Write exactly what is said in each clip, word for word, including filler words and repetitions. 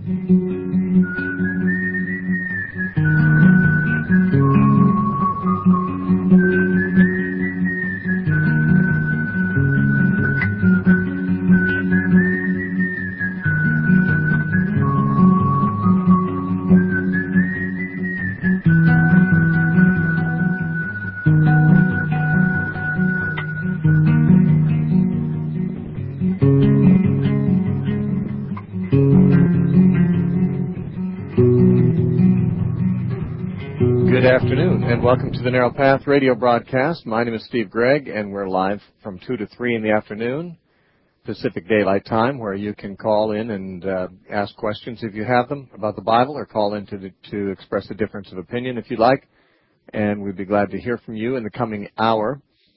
Good afternoon, and welcome to the Narrow Path radio broadcast. My name is Steve Gregg, and we're live from two to three in the afternoon, Pacific Daylight Time, where you can call in and uh, ask questions if you have them about the Bible, or call in to, to express a difference of opinion if you'd like, and we'd be glad to hear from you in the coming hour.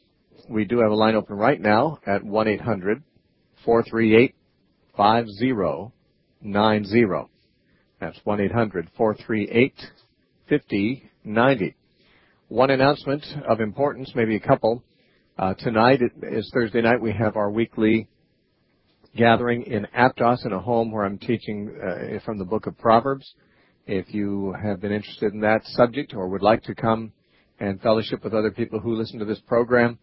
We do have a line open right now at one eight hundred, four three eight, five zero nine zero. That's one eight hundred, four three eight, five zero nine zero. One announcement of importance, maybe a couple. Uh, tonight is Thursday night. We have our weekly gathering in Aptos in a home where I'm teaching uh, from the book of Proverbs. If you have been interested in that subject or would like to come and fellowship with other people who listen to this program,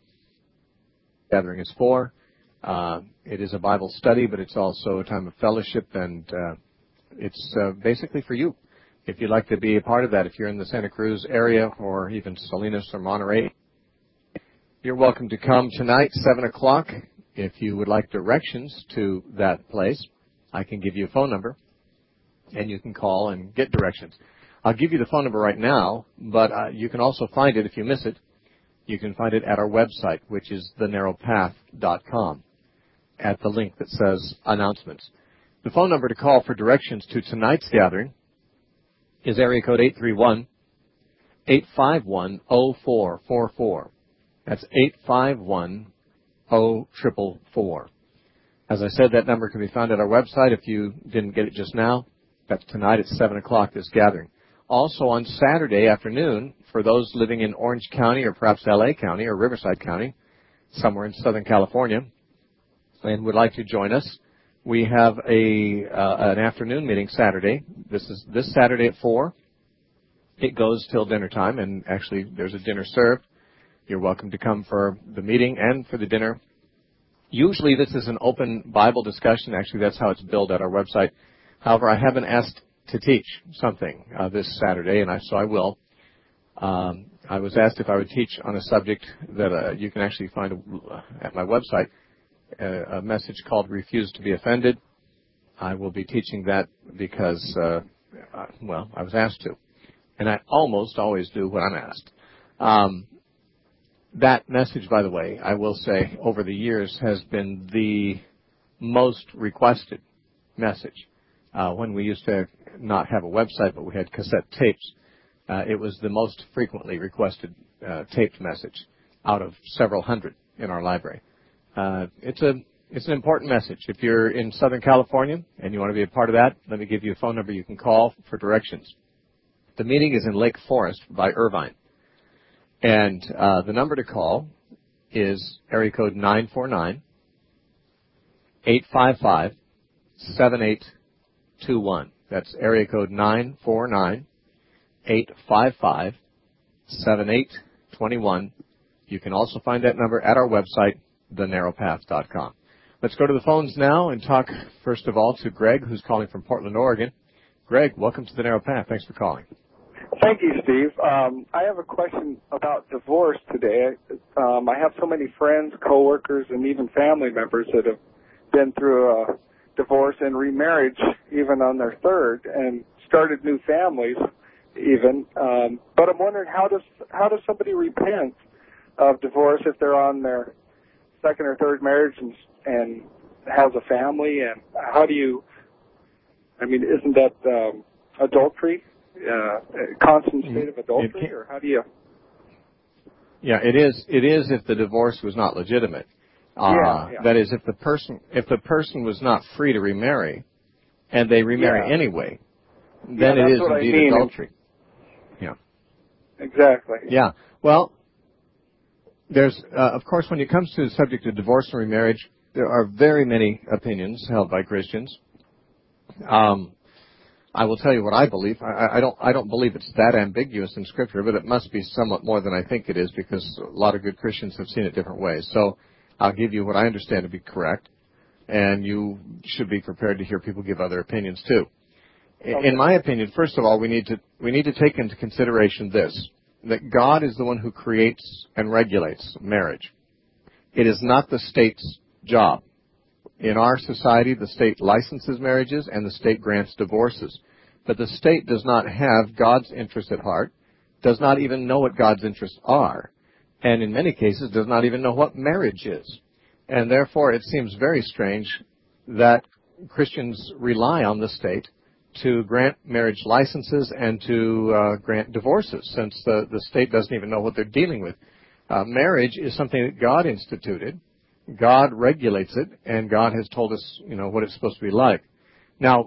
gathering is for. Uh, it is a Bible study, but it's also a time of fellowship, and uh, it's uh, basically for you. If you'd like to be a part of that, if you're in the Santa Cruz area or even Salinas or Monterey, you're welcome to come tonight, seven o'clock. If you would like directions to that place, I can give you a phone number, and you can call and get directions. I'll give you the phone number right now, but uh, you can also find it if you miss it. You can find it at our website, which is the narrow path dot com, at the link that says Announcements. The phone number to call for directions to tonight's gathering is area code eight three one, eight five one, zero four four four. That's eight five one, zero four four four. As I said, that number can be found at our website. If you didn't get it just now, that's tonight at seven o'clock, this gathering. Also on Saturday afternoon, for those living in Orange County or perhaps L A County or Riverside County, somewhere in Southern California, and would like to join us, we have a uh, an afternoon meeting Saturday. This is this Saturday at four. It goes till dinner time, and actually there's a dinner served. You're welcome to come for the meeting and for the dinner. Usually this is an open Bible discussion. Actually, that's how it's billed at our website. However, I have been asked to teach something uh, this Saturday, and I, so I will. Um, I was asked if I would teach on a subject that uh, you can actually find uh, at my website, uh, a message called Refuse to be Offended. I will be teaching that because, uh, uh, well, I was asked to. And I almost always do what I'm asked. Um, that message, by the way, I will say, over the years has been the most requested message. Uh, when we used to not have a website, but we had cassette tapes, uh, it was the most frequently requested uh, taped message out of several hundred in our library. Uh, it's a it's an important message. If you're in Southern California and you want to be a part of that, let me give you a phone number you can call for directions. The meeting is in Lake Forest by Irvine. And uh, the number to call is area code nine four nine, eight five five, seven eight two one. That's area code nine four nine, eight five five, seven eight two one. You can also find that number at our website, the narrow path dot com. Let's go to the phones now and talk, first of all, to Greg, who's calling from Portland, Oregon. Greg, welcome to the Narrow Path. Thanks for calling. Thank you, Steve. Um, I have a question about divorce today. Um, I have so many friends, coworkers, and even family members that have been through a divorce and remarriage, even on their third, and started new families, even. Um, but I'm wondering, how does how does somebody repent of divorce if they're on their second or third marriage and, and has a family? And how do you? I mean, isn't that um, adultery? Uh, a constant state of adultery, or how do you? Yeah, it is. It is if the divorce was not legitimate. Uh, yeah, yeah. That is, if the person if the person was not free to remarry, and they remarry yeah. anyway, then yeah, it is what indeed I mean. adultery. Yeah. Exactly. Yeah. Well, there's uh, of course when it comes to the subject of divorce and remarriage, there are very many opinions held by Christians. Um, I will tell you what I believe. I, I don't I don't believe it's that ambiguous in Scripture, but it must be somewhat more than I think it is, because a lot of good Christians have seen it different ways. So I'll give you what I understand to be correct, and you should be prepared to hear people give other opinions too. Okay. In my opinion, first of all, we need to we need to take into consideration this, that God is the one who creates and regulates marriage. It is not the state's job. In our society, the state licenses marriages and the state grants divorces. But the state does not have God's interest at heart, does not even know what God's interests are, and in many cases does not even know what marriage is. And therefore, it seems very strange that Christians rely on the state to grant marriage licenses and to uh, grant divorces, since the, the state doesn't even know what they're dealing with. Uh, marriage is something that God instituted. God regulates it, and God has told us, you know, what it's supposed to be like. Now,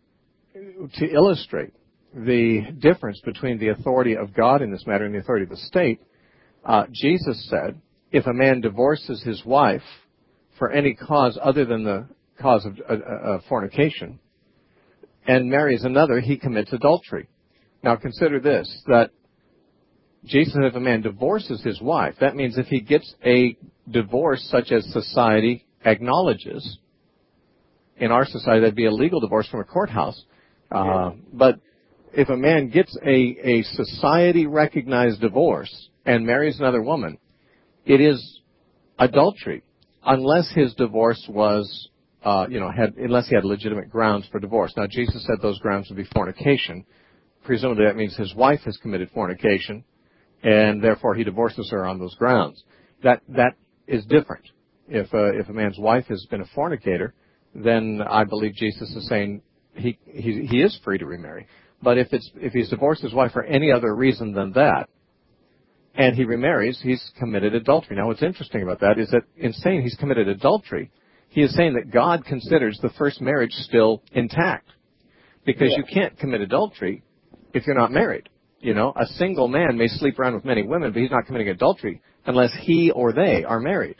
to illustrate the difference between the authority of God in this matter and the authority of the state, uh, Jesus said, if a man divorces his wife for any cause other than the cause of uh, uh, fornication and marries another, he commits adultery. Now, consider this, that Jesus said if a man divorces his wife, that means if he gets a divorce such as society acknowledges, in our society that'd be a legal divorce from a courthouse, uh, but if a man gets a, a society-recognized divorce and marries another woman, it is adultery, unless his divorce was, uh, you know, had unless he had legitimate grounds for divorce. Now, Jesus said those grounds would be fornication. Presumably that means his wife has committed fornication, and therefore he divorces her on those grounds. That that is different. If uh, if a man's wife has been a fornicator, then I believe Jesus is saying he he he is free to remarry. But if it's if he's divorced his wife for any other reason than that, and he remarries, he's committed adultery. Now, what's interesting about that is that in saying he's committed adultery, he is saying that God considers the first marriage still intact, because yeah. you can't commit adultery if you're not married. You know, a single man may sleep around with many women, but he's not committing adultery unless he or they are married.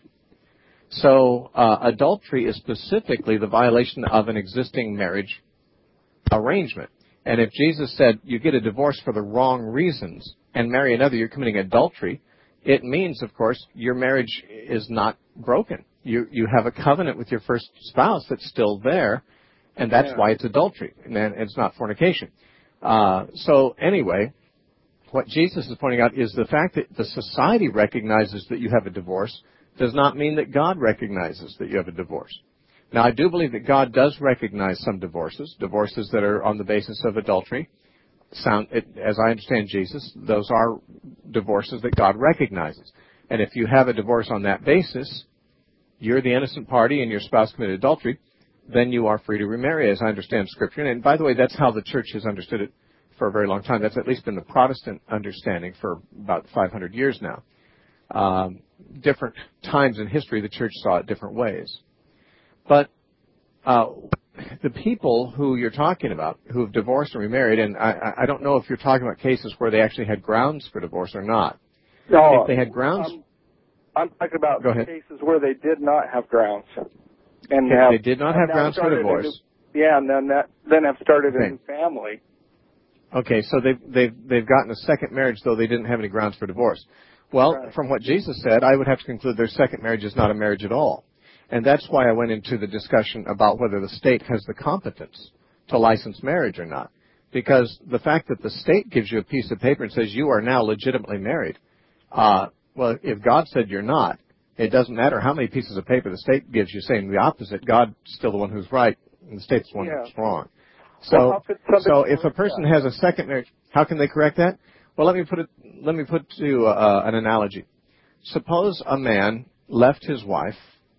So uh, adultery is specifically the violation of an existing marriage arrangement. And if Jesus said you get a divorce for the wrong reasons and marry another, you're committing adultery, it means, of course, your marriage is not broken. You you have a covenant with your first spouse that's still there, and that's yeah. why it's adultery, and it's not fornication. Uh, so anyway, what Jesus is pointing out is the fact that the society recognizes that you have a divorce does not mean that God recognizes that you have a divorce. Now, I do believe that God does recognize some divorces, divorces that are on the basis of adultery. Sound, it, as I understand Jesus, those are divorces that God recognizes. And if you have a divorce on that basis, you're the innocent party and your spouse committed adultery, then you are free to remarry, as I understand Scripture. And by the way, that's how the church has understood it for a very long time. That's at least been the Protestant understanding for about five hundred years now. Um, different times in history, the church saw it different ways. But uh, the people who you're talking about, who have divorced and remarried, and I, I don't know if you're talking about cases where they actually had grounds for divorce or not. No, if they had grounds, I'm, I'm talking about go ahead. cases where they did not have grounds, and if have, they did not have grounds for divorce. New, yeah, and then that then have started okay. a new family. Okay, so they've they've they've gotten a second marriage, though they didn't have any grounds for divorce. Well, right. from what Jesus said, I would have to conclude their second marriage is not a marriage at all. And that's why I went into the discussion about whether the state has the competence to license marriage or not. Because the fact that the state gives you a piece of paper and says you are now legitimately married, uh, well, if God said you're not, it doesn't matter how many pieces of paper the state gives you saying the opposite. God's still the one who's right, and the state's the one yeah. that's wrong. So, well, so if a person that? has a second marriage, how can they correct that? Well, let me put it. Let me put to uh, an analogy. Suppose a man left his wife,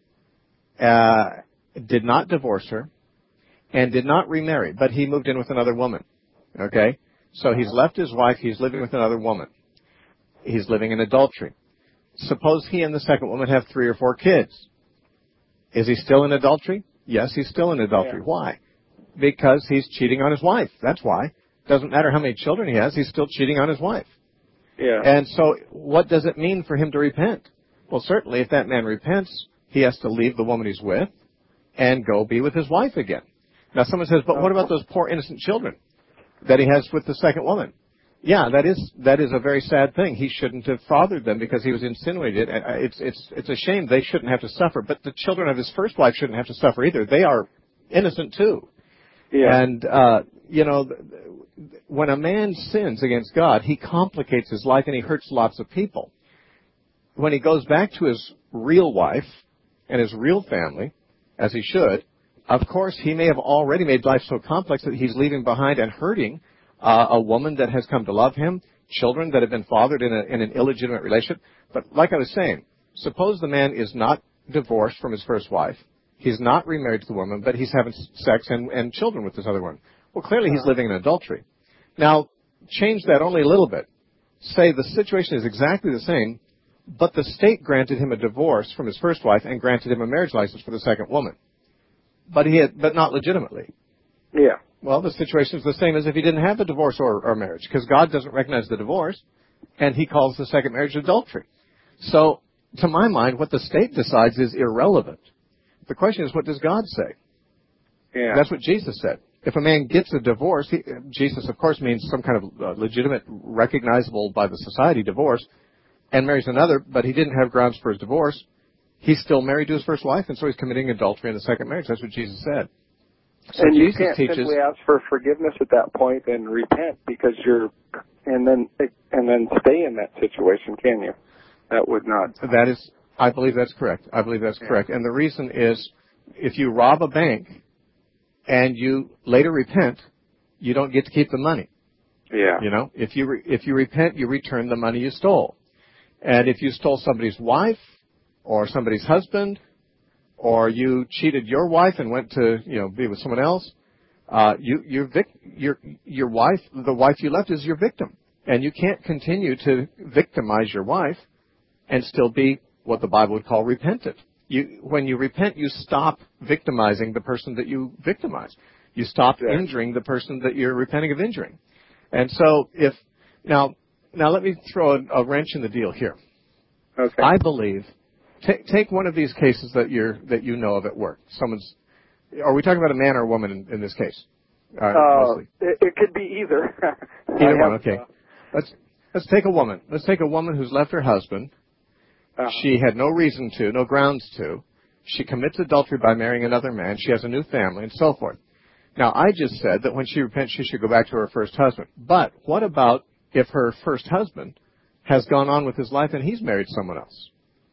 uh, did not divorce her, and did not remarry, but he moved in with another woman. Okay, so he's left his wife. He's living with another woman. He's living in adultery. Suppose he and the second woman have three or four kids. Is he still in adultery? Yes, he's still in adultery. Yeah. Why? Because he's cheating on his wife. That's why. Doesn't matter how many children he has, he's still cheating on his wife. Yeah. And so what does it mean for him to repent? Well, certainly if that man repents, he has to leave the woman he's with and go be with his wife again. Now someone says, but what about those poor innocent children? that he has with the second woman. Yeah, that is that is a very sad thing. He shouldn't have fathered them because he was insinuated. It's it's it's a shame they shouldn't have to suffer, but the children of his first wife shouldn't have to suffer either. They are innocent too. Yeah. And uh, you know, when a man sins against God, he complicates his life and he hurts lots of people. When he goes back to his real wife and his real family, as he should, of course, he may have already made life so complex that he's leaving behind and hurting uh, a woman that has come to love him, children that have been fathered in, a, in an illegitimate relationship. But like I was saying, suppose the man is not divorced from his first wife. He's not remarried to the woman, but he's having sex and, and children with this other one. Well, clearly he's living in adultery. Now, change that only a little bit. Say the situation is exactly the same, but the state granted him a divorce from his first wife and granted him a marriage license for the second woman. But he had, but not legitimately. Yeah. Well, the situation is the same as if he didn't have a divorce or, or marriage, because God doesn't recognize the divorce, and he calls the second marriage adultery. So, to my mind, what the state decides is irrelevant. The question is, what does God say? Yeah. That's what Jesus said. If a man gets a divorce, he, Jesus, of course, means some kind of uh, legitimate, recognizable by the society divorce, and marries another, but he didn't have grounds for his divorce, he's still married to his first wife, and so he's committing adultery in the second marriage. That's what Jesus said. So and you Jesus can't teaches, simply ask for forgiveness at that point and repent because you're, and then and then stay in that situation, can you? That would not. That is, I believe that's correct. I believe that's yeah. correct. And the reason is, if you rob a bank and you later repent, you don't get to keep the money. Yeah. You know, if you re, if you repent, you return the money you stole. And if you stole somebody's wife or somebody's husband, or you cheated your wife and went to, you know, be with someone else, uh, you, your, vic, your, your wife, the wife you left is your victim. And you can't continue to victimize your wife and still be what the Bible would call repentant. You, when you repent, you stop victimizing the person that you victimized. You stop yeah. injuring the person that you're repenting of injuring. And so if, now, now let me throw a, a wrench in the deal here. Okay. I believe, take, take one of these cases that you're, that you know of at work. Someone's, are we talking about a man or a woman in, in this case? Uh, uh, it, it could be either. Either one, okay. Uh, let's, let's take a woman. Let's take a woman who's left her husband. Uh-huh. She had no reason to, no grounds to. She commits adultery by marrying another man. She has a new family and so forth. Now, I just said that when she repents, she should go back to her first husband. But what about if her first husband has gone on with his life and he's married someone else?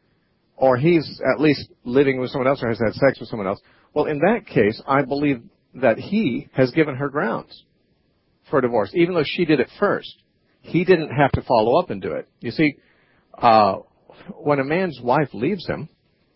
Or he's at least living with someone else or has had sex with someone else? Well, in that case, I believe that he has given her grounds for divorce, even though she did it first. He didn't have to follow up and do it. You see, uh, when a man's wife leaves him,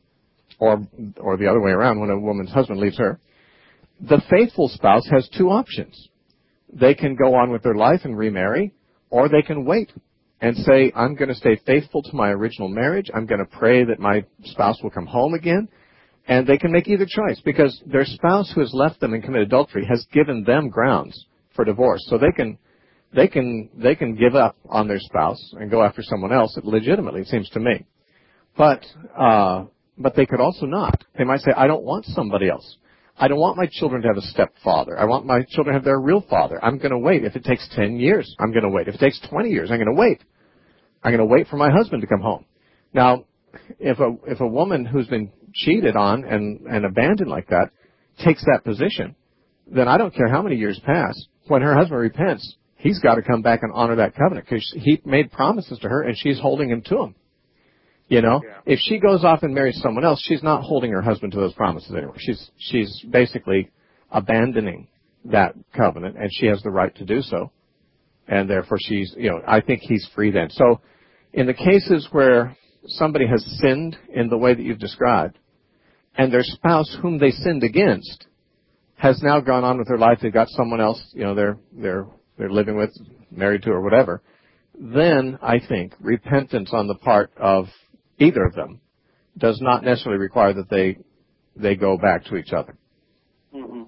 or or the other way around, when a woman's husband leaves her, the faithful spouse has two options. They can go on with their life and remarry, or they can wait and say, I'm going to stay faithful to my original marriage. I'm going to pray that my spouse will come home again. And they can make either choice because their spouse who has left them and committed adultery has given them grounds for divorce. So they can they can they can give up on their spouse and go after someone else legitimately, it seems to me. But uh, but they could also not. They might say, I don't want somebody else. I don't want my children to have a stepfather. I want my children to have their real father. I'm going to wait. If it takes ten years, I'm going to wait. If it takes twenty years, I'm going to wait. I'm going to wait for my husband to come home. Now, if a if a woman who's been cheated on and, and abandoned like that takes that position, then I don't care how many years pass. When her husband repents, he's got to come back and honor that covenant because he made promises to her and she's holding him to them. You know, yeah. If she goes off and marries someone else, she's not holding her husband to those promises anymore. She's she's basically abandoning that covenant, and she has the right to do so. And therefore, she's, you know, I think he's free then. So, in the cases where somebody has sinned in the way that you've described, and their spouse whom they sinned against has now gone on with their life, they've got someone else, you know, they're they're they're living with, married to, or whatever, then I think repentance on the part of either of them does not necessarily require that they they go back to each other. Mm-hmm.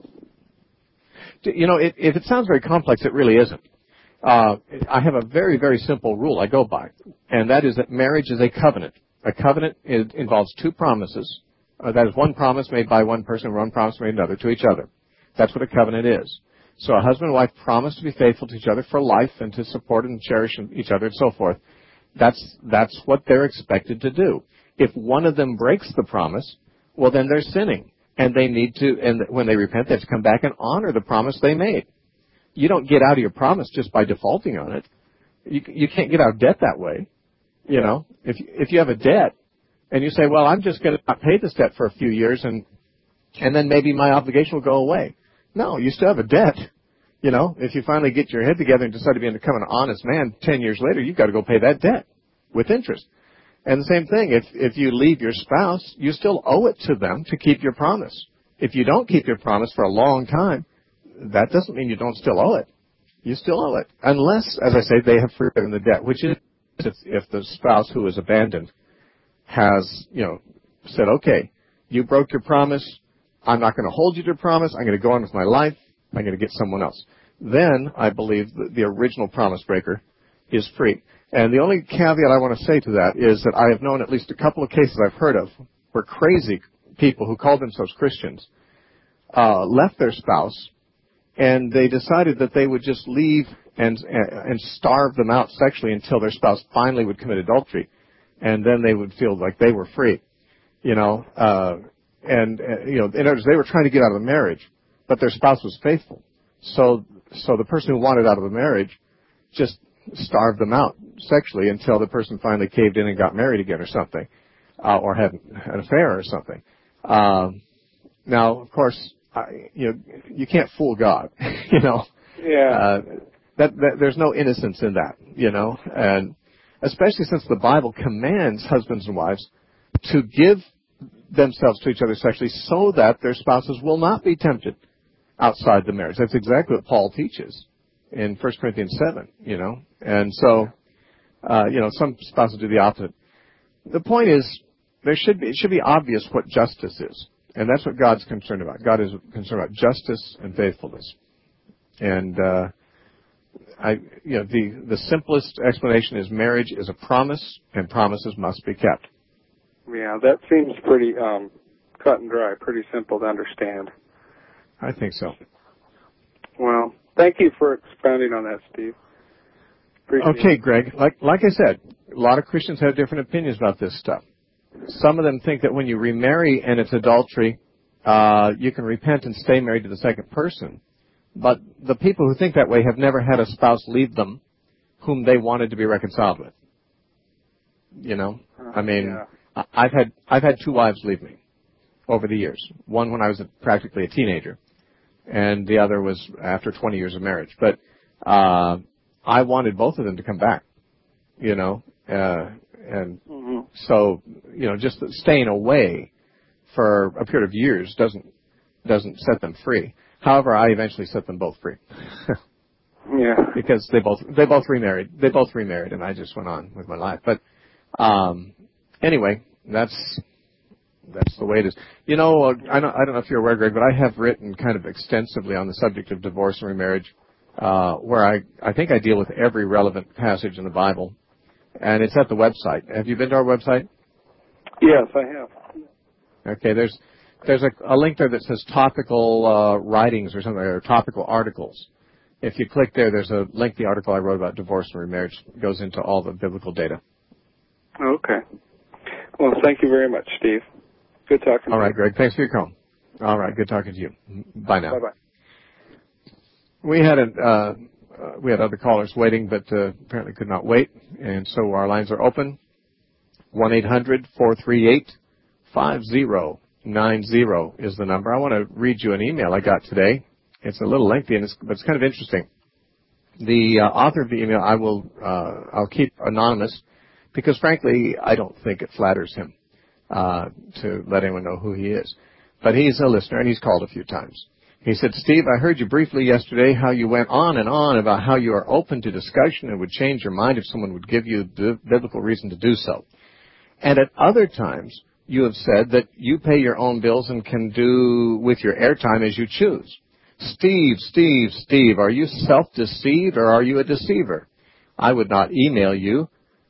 You know, it, if it sounds very complex, it really isn't. Uh, I have a very, very simple rule I go by, and that is that marriage is a covenant. A covenant is, involves two promises. Uh, that is one promise made by one person and one promise made by another to each other. That's what a covenant is. So a husband and wife promise to be faithful to each other for life and to support and cherish each other and so forth. That's, that's what they're expected to do. If one of them breaks the promise, well, then they're sinning. And they need to, and when they repent, they have to come back and honor the promise they made. You don't get out of your promise just by defaulting on it. You, you can't get out of debt that way. You Yeah. know, if, if you have a debt and you say, well, I'm just going to not pay this debt for a few years and, and then maybe my obligation will go away. No, you still have a debt. You know, if you finally get your head together and decide to become an honest man, ten years later, you've got to go pay that debt with interest. And the same thing, if, if you leave your spouse, you still owe it to them to keep your promise. If you don't keep your promise for a long time, that doesn't mean you don't still owe it. You still owe it. Unless, as I say, they have forgiven the debt, which is if, if the spouse who is abandoned has, you know, said, okay, you broke your promise. I'm not going to hold you to your promise. I'm going to go on with my life. I'm going to get someone else. Then I believe that the original promise breaker is free. And the only caveat I want to say to that is that I have known at least a couple of cases I've heard of where crazy people who called themselves Christians uh, left their spouse and they decided that they would just leave and and starve them out sexually until their spouse finally would commit adultery, and then they would feel like they were free, you know. Uh, and uh, you know, in other words, they were trying to get out of the marriage, but their spouse was faithful. So so the person who wanted out of the marriage just starved them out sexually until the person finally caved in and got married again or something, uh, or had an affair or something. Um, now, of course, I, you know, you can't fool God, you know. Yeah. Uh, that, that there's no innocence in that, you know, and especially since the Bible commands husbands and wives to give themselves to each other sexually so that their spouses will not be tempted outside the marriage. That's exactly what Paul teaches in First Corinthians seven, you know. And so, uh, you know, some spouses do the opposite. The point is, there should be, it should be obvious what justice is. And that's what God's concerned about. God is concerned about justice and faithfulness. And, uh, I, you know, the, the simplest explanation is marriage is a promise, and promises must be kept. Yeah, that seems pretty um, cut and dry, pretty simple to understand. I think so. Well, thank you for expounding on that, Steve. Appreciate Okay, it. Greg, like, like I said, a lot of Christians have different opinions about this stuff. Some of them think that when you remarry and it's adultery, uh, you can repent and stay married to the second person. But the people who think that way have never had a spouse leave them whom they wanted to be reconciled with. You know? I mean, Yeah. I've had, I've had two wives leave me over the years. One when I was a, practically a teenager, and the other was after twenty years of marriage. But, uh, I wanted both of them to come back, you know, uh, and Mm-hmm. so, you know, just staying away for a period of years doesn't, doesn't set them free. However, I eventually set them both free. Yeah. Because they both, they both remarried, they both remarried, and I just went on with my life. But, um, anyway, that's, that's the way it is. You know, uh, I don't, I don't know if you're aware, Greg, but I have written kind of extensively on the subject of divorce and remarriage, uh, where I, I think I deal with every relevant passage in the Bible. And it's at the website. Have you been to our website? Yes, I have. Okay, there's, there's a, a link there that says topical, uh, writings or something, or topical articles. If you click there, there's a lengthy article I wrote about divorce and remarriage. It goes into all the biblical data. Okay. Well, thank you very much, Steve. Good talking All to right, you. Greg. Thanks for your call. All right. Good talking to you. Bye now. Bye-bye. We had a, uh, uh, we had other callers waiting, but uh, apparently could not wait, and so our lines are open. one eight hundred four three eight five zero nine zero is the number. I want to read you an email I got today. It's a little lengthy, and it's, but it's kind of interesting. The uh, author of the email I will uh, I'll keep anonymous because, frankly, I don't think it flatters him uh, to let anyone know who he is. But he's a listener, and he's called a few times. He said, Steve, I heard you briefly yesterday how you went on and on about how you are open to discussion and would change your mind if someone would give you the biblical reason to do so. And at other times, you have said that you pay your own bills and can do with your airtime as you choose. Steve, Steve, Steve, are you self-deceived or are you a deceiver? I would not email you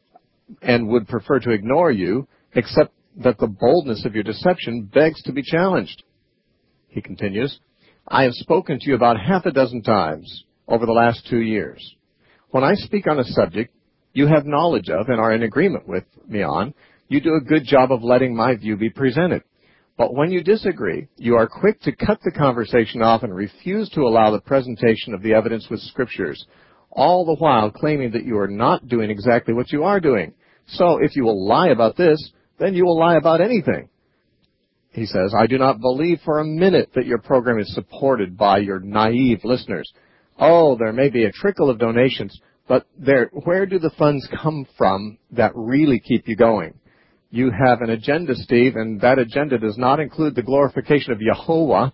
and would prefer to ignore you, except that the boldness of your deception begs to be challenged. He continues, I have spoken to you about half a dozen times over the last two years. When I speak on a subject you have knowledge of and are in agreement with me on, you do a good job of letting my view be presented. But when you disagree, you are quick to cut the conversation off and refuse to allow the presentation of the evidence with scriptures, all the while claiming that you are not doing exactly what you are doing. So if you will lie about this, then you will lie about anything. He says, I do not believe for a minute that your program is supported by your naive listeners. Oh, there may be a trickle of donations, but there, where do the funds come from that really keep you going? You have an agenda, Steve, and that agenda does not include the glorification of Yahovah,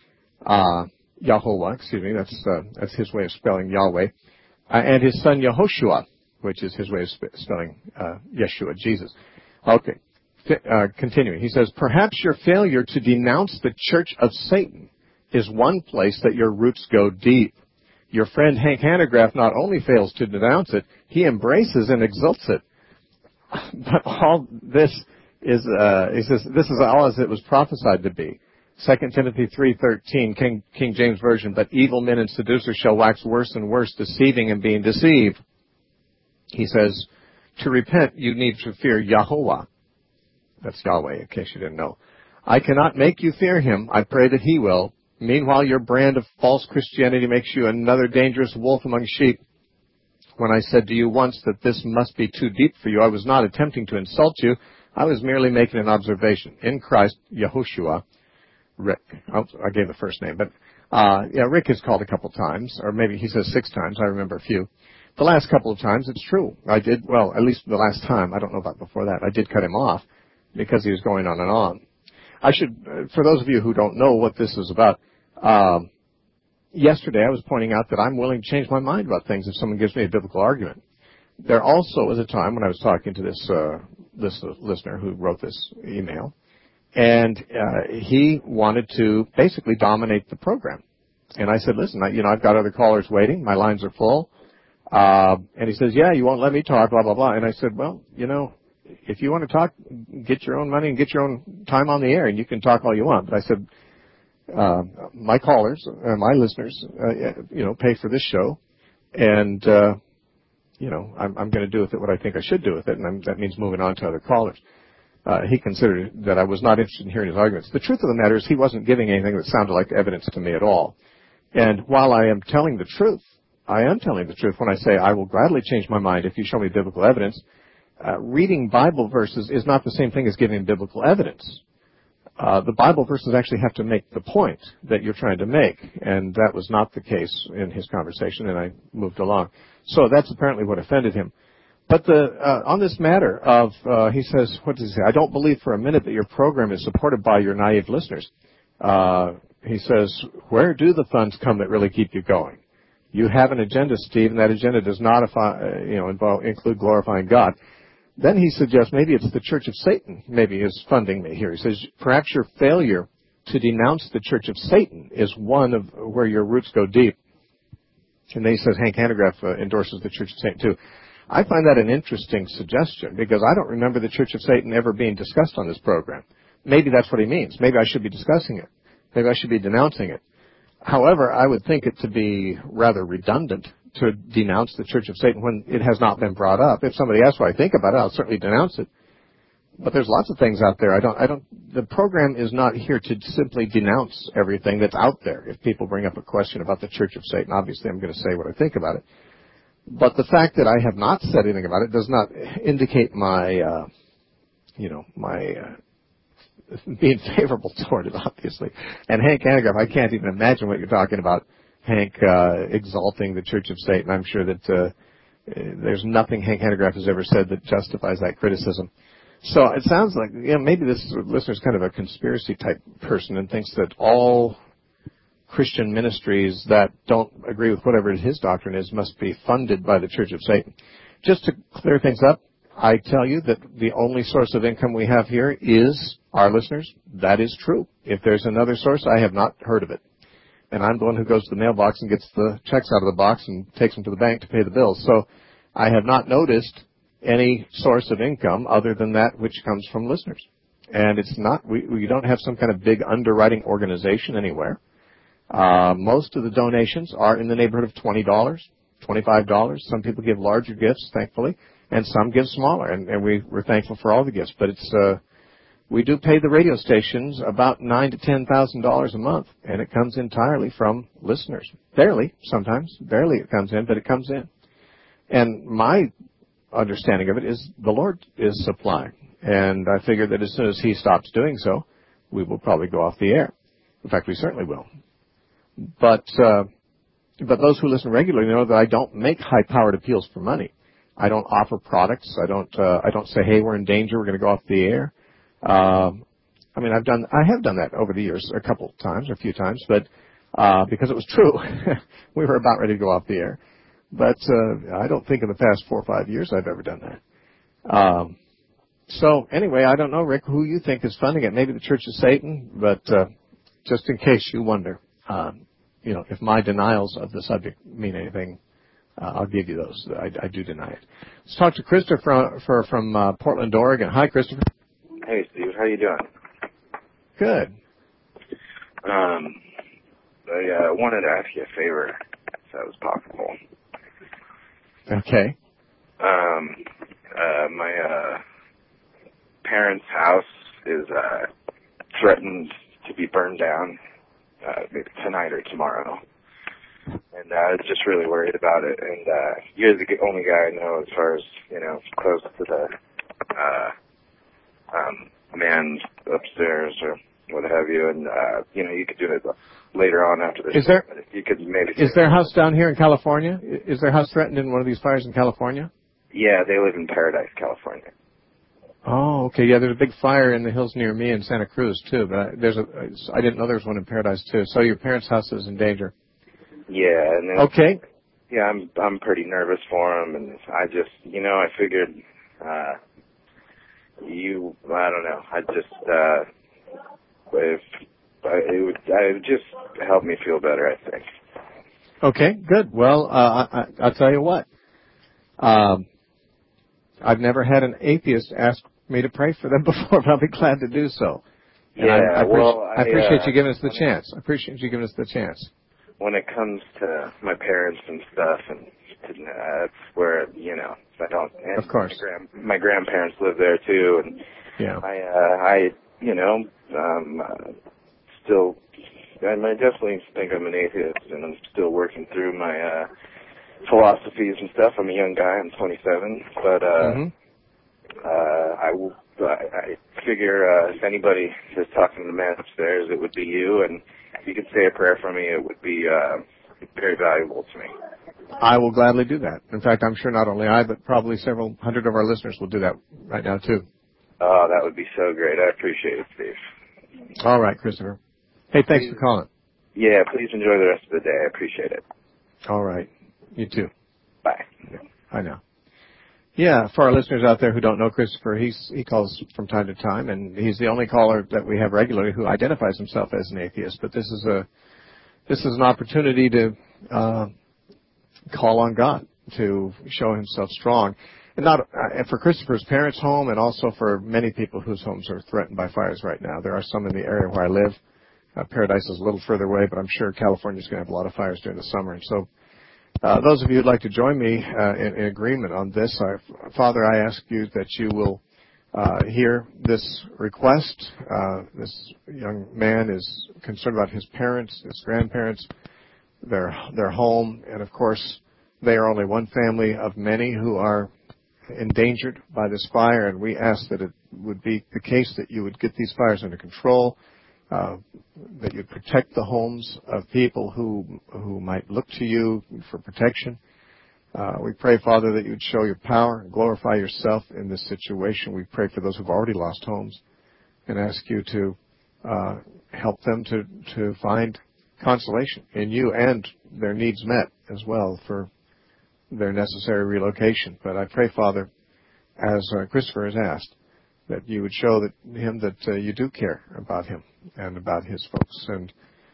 uh, Yahovah, excuse me, that's, uh, that's his way of spelling Yahweh, uh, and his son Yehoshua, which is his way of sp- spelling uh, Yeshua, Jesus. Okay, uh, continuing. He says, perhaps your failure to denounce the Church of Satan is one place that your roots go deep. Your friend Hank Hanegraaff not only fails to denounce it, he embraces and exalts it. But all this is, uh, he says, this is all as it was prophesied to be. Second Timothy three thirteen, King, King James Version, but evil men and seducers shall wax worse and worse, deceiving and being deceived. He says, to repent, you need to fear Yahovah. That's Yahweh, in case you didn't know. I cannot make you fear him. I pray that he will. Meanwhile, your brand of false Christianity makes you another dangerous wolf among sheep. When I said to you once that this must be too deep for you, I was not attempting to insult you. I was merely making an observation. In Christ, Yehoshua, Rick, oh, I gave the first name, but uh, yeah, Rick is called a couple times, or maybe he says six times. I remember a few. The last couple of times, it's true. I did, well, at least the last time, I don't know about before that, I did cut him off because he was going on and on. I should, for those of you who don't know what this is about, um, yesterday I was pointing out that I'm willing to change my mind about things if someone gives me a biblical argument. There also was a time when I was talking to this uh, this listener who wrote this email, and uh, he wanted to basically dominate the program. And I said, listen, I, you know, I've got other callers waiting. My lines are full. Uh, and he says, yeah, you won't let me talk, blah, blah, blah. And I said, well, you know, if you want to talk, get your own money and get your own time on the air, and you can talk all you want. But I said, uh, my callers, uh, my listeners, uh, you know, pay for this show, and, uh, you know, I'm, I'm going to do with it what I think I should do with it, and I'm, that means moving on to other callers. Uh, he considered that I was not interested in hearing his arguments. The truth of the matter is he wasn't giving anything that sounded like evidence to me at all. And while I am telling the truth, I am telling the truth when I say I will gladly change my mind if you show me biblical evidence. Uh, reading Bible verses is not the same thing as giving biblical evidence. Uh, the Bible verses actually have to make the point that you're trying to make, and that was not the case in his conversation, and I moved along. So that's apparently what offended him. But the, uh, on this matter of, uh, he says, what does he say? I don't believe for a minute that your program is supported by your naive listeners. Uh, he says, where do the funds come that really keep you going? You have an agenda, Steve, and that agenda does not, uh, you know, involve, include glorifying God. Then he suggests maybe it's the Church of Satan maybe is funding me here. He says, perhaps your failure to denounce the Church of Satan is one of where your roots go deep. And then he says Hank Hanegraaff uh, endorses the Church of Satan too. I find that an interesting suggestion because I don't remember the Church of Satan ever being discussed on this program. Maybe that's what he means. Maybe I should be discussing it. Maybe I should be denouncing it. However, I would think it to be rather redundant to denounce the Church of Satan when it has not been brought up. If somebody asks what I think about it, I'll certainly denounce it. But there's lots of things out there. I don't, I don't, the program is not here to simply denounce everything that's out there. If people bring up a question about the Church of Satan, obviously I'm going to say what I think about it. But the fact that I have not said anything about it does not indicate my, uh, you know, my, uh, being favorable toward it, obviously. And Hank Hanegraaff, I can't even imagine what you're talking about, Hank, uh, exalting the Church of Satan. I'm sure that, uh, there's nothing Hank Hanegraaff has ever said that justifies that criticism. So it sounds like, you know, maybe this listener's kind of a conspiracy type person and thinks that all Christian ministries that don't agree with whatever his doctrine is must be funded by the Church of Satan. Just to clear things up, I tell you that the only source of income we have here is our listeners. That is true. If there's another source, I have not heard of it. And I'm the one who goes to the mailbox and gets the checks out of the box and takes them to the bank to pay the bills. So I have not noticed any source of income other than that which comes from listeners. And it's not, we, we don't have some kind of big underwriting organization anywhere. Uh, most of the donations are in the neighborhood of twenty dollars, twenty-five dollars. Some people give larger gifts, thankfully, and some give smaller, and, and we, we're thankful for all the gifts. But it's uh, we do pay the radio stations about nine to ten thousand dollars a month, and it comes entirely from listeners. Barely, sometimes, barely it comes in, but it comes in. And my understanding of it is the Lord is supplying, and I figure that as soon as He stops doing so, we will probably go off the air. In fact, we certainly will. But uh, but those who listen regularly know that I don't make high-powered appeals for money. I don't offer products. I don't uh, I don't say, hey, we're in danger, we're going to go off the air. Uh, I mean, I've done I have done that over the years a couple of times, a few times, but uh, because it was true, we were about ready to go off the air. But uh, I don't think in the past four or five years I've ever done that. Um, so anyway, I don't know, Rick, who you think is funding it. Maybe the Church of Satan, but uh, just in case you wonder. Um, you know, if my denials of the subject mean anything, uh, I'll give you those. I, I do deny it. Let's talk to Christopher from, for, from uh, Portland, Oregon. Hi, Christopher. Hey, Steve. How you doing? Good. Um, I uh, wanted to ask you a favor, if that was possible. Okay. Um, uh, my uh, parents' house is uh, threatened to be burned down. Uh, maybe tonight or tomorrow, and uh, I was just really worried about it. And uh, you're the only guy I know as far as you know close to the uh, um, man upstairs or what have you. And uh, you know you could do it later on after this. Is there? But if you could maybe. Is there a house down here in California? Is there a house threatened in one of these fires in California? Yeah, they live in Paradise, California. Oh, okay. Yeah, there's a big fire in the hills near me in Santa Cruz too. But I, there's a. I didn't know there was one in Paradise too. So your parents' house is in danger. Yeah. And then, okay. Yeah, I'm I'm pretty nervous for them, and I just you know I figured uh, you I don't know I just uh, if it would it would just help me feel better, I think. Okay, good. Well, uh, I, I'll tell you what. Um, I've never had an atheist ask me to pray for them before, but I'll be glad to do so. And yeah, I, I, well, I, I appreciate uh, you giving us the chance. I appreciate you giving us the chance. When it comes to my parents and stuff, and uh, that's where you know I don't. And of course. My, grand, my grandparents live there too, and yeah. I, uh, I, you know, um, uh, still, I, I definitely think I'm an atheist, and I'm still working through my uh, philosophies and stuff. I'm a young guy. I'm twenty-seven, but. uh mm-hmm. Uh, I will. Uh, I figure uh, if anybody is talking to the man upstairs, it would be you. And if you could say a prayer for me, it would be uh, very valuable to me. I will gladly do that. In fact, I'm sure not only I, but probably several hundred of our listeners will do that right now too. Oh, that would be so great. I appreciate it, Steve. All right, Christopher. Hey, thanks please, for calling. Yeah, please enjoy the rest of the day. I appreciate it. All right. You too. Bye. Bye now. Yeah, for our listeners out there who don't know Christopher, he's, he calls from time to time, and he's the only caller that we have regularly who identifies himself as an atheist. But this is a this is an opportunity to uh, call on God to show Himself strong, and not uh, for Christopher's parents' home, and also for many people whose homes are threatened by fires right now. There are some in the area where I live. Uh, Paradise is a little further away, but I'm sure California's going to have a lot of fires during the summer, and so. Uh, those of you who'd like to join me uh, in, in agreement on this, I, Father, I ask you that you will uh, hear this request. Uh, this young man is concerned about his parents, his grandparents, their their home, and of course, they are only one family of many who are endangered by this fire. And we ask that it would be the case that you would get these fires under control. Uh, that you'd protect the homes of people who who might look to you for protection. Uh, we pray, Father, that you'd show your power and glorify yourself in this situation. We pray for those who've already lost homes and ask you to uh, help them to, to find consolation in you and their needs met as well for their necessary relocation. But I pray, Father, as uh, Christopher has asked, that you would show that, him that uh, you do care about him and about his folks. And,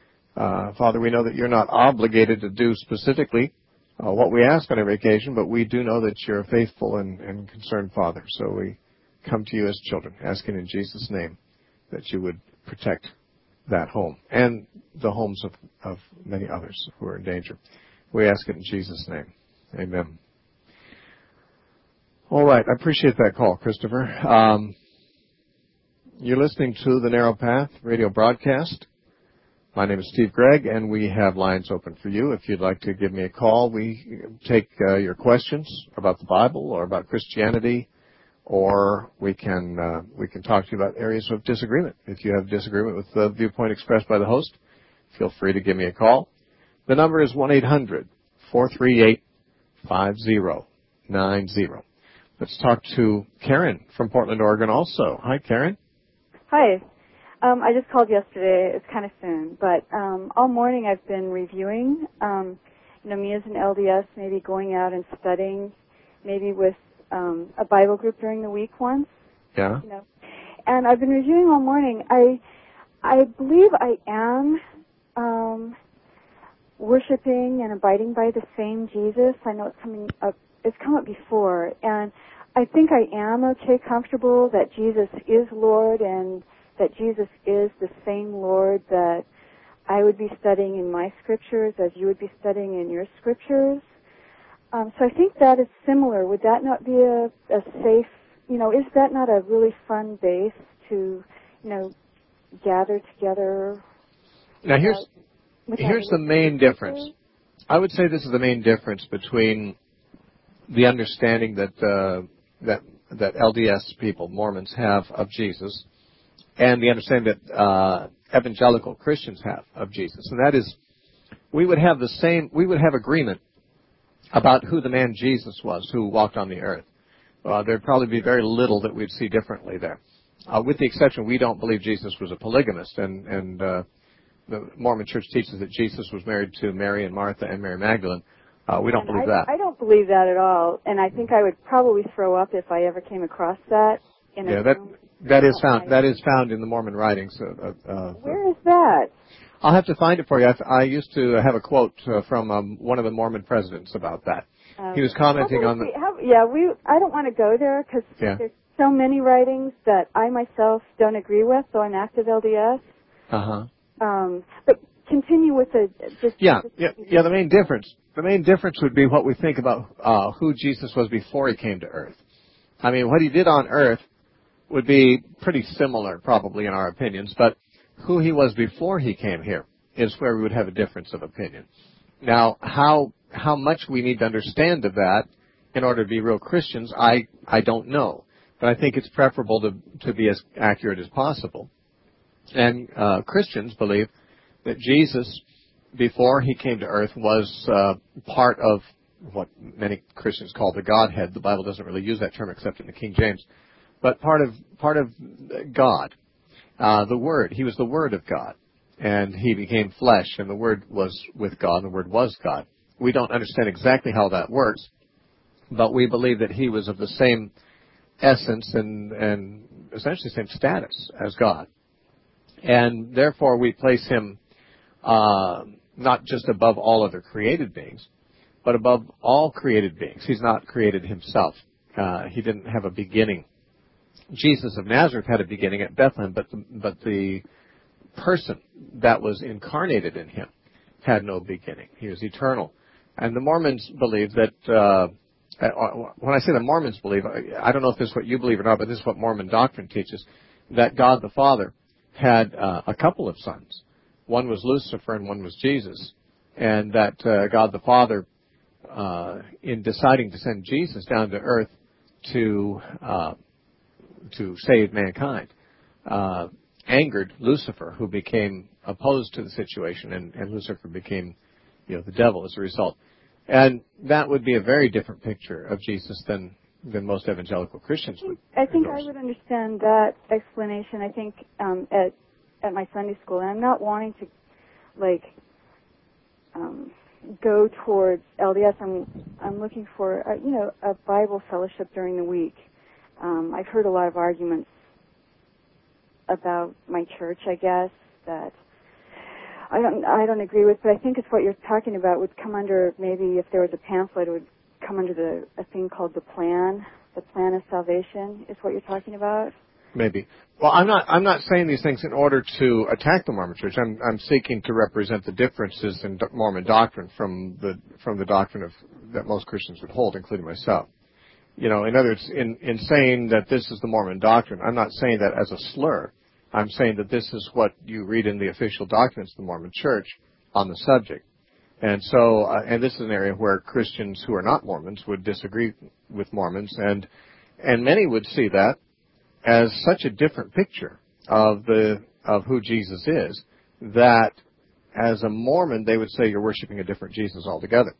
uh, Father, we know that you're not obligated to do specifically uh, what we ask on every occasion, but we do know that you're a faithful and, and concerned Father. So we come to you as children, asking in Jesus' name that you would protect that home and the homes of, of many others who are in danger. We ask it in Jesus' name. Amen. All right. I appreciate that call, Christopher. Um, you're listening to the Narrow Path radio broadcast. My name is Steve Gregg, and we have lines open for you. If you'd like to give me a call, we take uh, your questions about the Bible or about Christianity, or we can uh, we can talk to you about areas of disagreement. If you have disagreement with the viewpoint expressed by the host, feel free to give me a call. The number is one eight hundred four three eight five zero nine zero. Let's talk to Karen from Portland, Oregon also. Hi, Karen. Hi. Um, I just called yesterday. It's kind of soon, but um, all morning I've been reviewing, um, you know, me as an L D S, maybe going out and studying, maybe with um, a Bible group during the week once. Yeah. You know, and I've been reviewing all morning. I I believe I am um, worshiping and abiding by the same Jesus. I know it's coming up. It's come up before, and I think I am okay, comfortable that Jesus is Lord and that Jesus is the same Lord that I would be studying in my scriptures as you would be studying in your scriptures. Um, so I think that is similar. Would that not be a, a safe, you know, is that not a really fun base to, you know, gather together? Now here's, without, here's the main difference. I would say this is the main difference between the understanding that, uh, that, that L D S people, Mormons, have of Jesus, and the understanding that uh, evangelical Christians have of Jesus. And that is, we would have the same, we would have agreement about who the man Jesus was who walked on the earth. Uh, there'd probably be very little that we'd see differently there. Uh, with the exception, we don't believe Jesus was a polygamist, and, and uh, the Mormon Church teaches that Jesus was married to Mary and Martha and Mary Magdalene. Uh, we don't and believe I, that. I don't believe that at all, and I think I would probably throw up if I ever came across that. In yeah, a that room. that is found. That is found in the Mormon writings. Uh, uh, Where is that? I'll have to find it for you. I, I used to have a quote uh, from um, one of the Mormon presidents about that. Um, he was commenting on the. We, how, yeah, we. I don't want to go there because yeah. there's so many writings that I myself don't agree with. So I'm active L D S. Uh huh. Um, but continue with the. Just, yeah, just, yeah, yeah. The main difference. The main difference would be what we think about uh, who Jesus was before he came to earth. I mean, what he did on earth would be pretty similar, probably, in our opinions, but who he was before he came here is where we would have a difference of opinion. Now, how how much we need to understand of that in order to be real Christians, I, I don't know. But I think it's preferable to, to be as accurate as possible. And uh, Christians believe that Jesus, before he came to earth, was uh, part of what many Christians call the Godhead. The Bible doesn't really use that term except in the King James. But part of part of God, uh, the Word. He was the Word of God, and he became flesh, and the Word was with God, and the Word was God. We don't understand exactly how that works, but we believe that he was of the same essence and, and essentially same status as God. And therefore we place him uh, not just above all other created beings, but above all created beings. He's not created himself. Uh, he didn't have a beginning. Jesus of Nazareth had a beginning at Bethlehem, but the, but the person that was incarnated in him had no beginning. He was eternal. And the Mormons believe that, uh, when I say the Mormons believe, I don't know if this is what you believe or not, but this is what Mormon doctrine teaches, that God the Father had uh, a couple of sons. One was Lucifer and one was Jesus. And that uh, God the Father, uh, in deciding to send Jesus down to earth to uh, to save mankind, uh, angered Lucifer, who became opposed to the situation, and, and Lucifer became, you know, the devil as a result. And that would be a very different picture of Jesus than, than most evangelical Christians would. I think endorse. I would understand that explanation. I think um, at at my Sunday school, and I'm not wanting to, like, um, go towards L D S. I'm I'm looking for, a, you know, a Bible fellowship during the week. Um, I've heard a lot of arguments about my church, I guess, that I don't I don't agree with, but I think it's what you're talking about would come under, maybe if there was a pamphlet, it would come under the a thing called the plan, the plan of salvation is what you're talking about. Maybe. Well, I'm not. I'm not saying these things in order to attack the Mormon Church. I'm. I'm seeking to represent the differences in Mormon doctrine from the from the doctrine of that most Christians would hold, including myself. You know, in other words, in in saying that this is the Mormon doctrine, I'm not saying that as a slur. I'm saying that this is what you read in the official documents of the Mormon Church on the subject. And so, uh, and this is an area where Christians who are not Mormons would disagree with Mormons, and and many would see that as such a different picture of the of who Jesus is, that as a Mormon they would say you're worshiping a different Jesus altogether.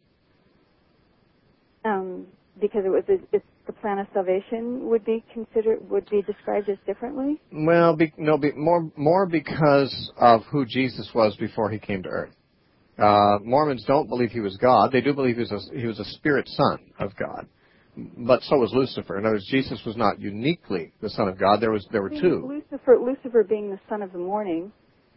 Um, because it was a, it's the plan of salvation would be considered would be described as differently. Well, be, no, be, more more because of who Jesus was before he came to earth. Uh, Mormons don't believe he was God. They do believe he was a, he was a spirit son of God. But so was Lucifer. In other words, Jesus was not uniquely the Son of God. There was there were two. Lucifer, Lucifer being the son of the morning,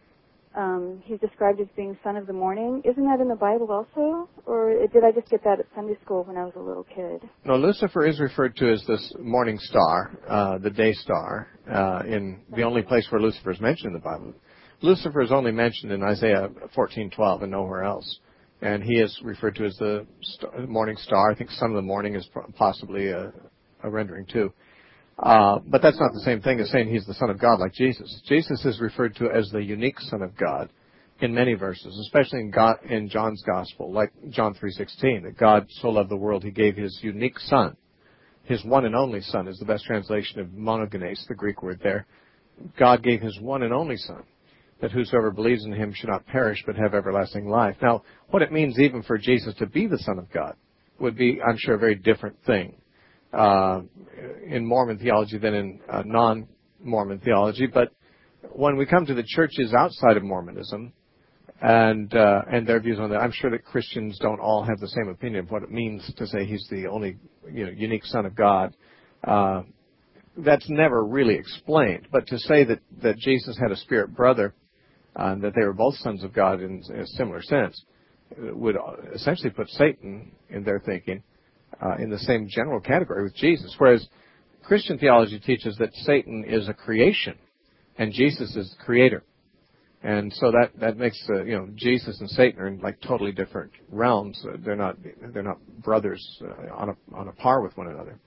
um, he's described as being son of the morning. Isn't that in the Bible also? Or did I just get that at Sunday school when I was a little kid? No, Lucifer is referred to as this morning star, uh, the day star, uh, in the only place where Lucifer is mentioned in the Bible. Lucifer is only mentioned in Isaiah fourteen twelve and nowhere else. And he is referred to as the star, morning star. I think son of the morning is possibly a, a rendering too. Uh, but that's not the same thing as saying he's the Son of God like Jesus. Jesus is referred to as the unique Son of God in many verses, especially in, God, in John's Gospel, like John three sixteen, that God so loved the world he gave his unique Son. His one and only Son is the best translation of monogenes, the Greek word there. God gave his one and only Son, that whosoever believes in him should not perish but have everlasting life. Now, what it means even for Jesus to be the Son of God would be, I'm sure, a very different thing uh, in Mormon theology than in uh, non-Mormon theology. But when we come to the churches outside of Mormonism and uh, and their views on that, I'm sure that Christians don't all have the same opinion of what it means to say he's the only, you know, unique Son of God. Uh, that's never really explained. But to say that, that Jesus had a spirit brother, Uh, that they were both sons of God in, in a similar sense, would essentially put Satan, in their thinking, uh, in the same general category with Jesus. Whereas Christian theology teaches that Satan is a creation, and Jesus is the creator. And so that, that makes, uh, you know, Jesus and Satan are in like totally different realms. Uh, they're not they're not brothers uh, on a on a par with one another.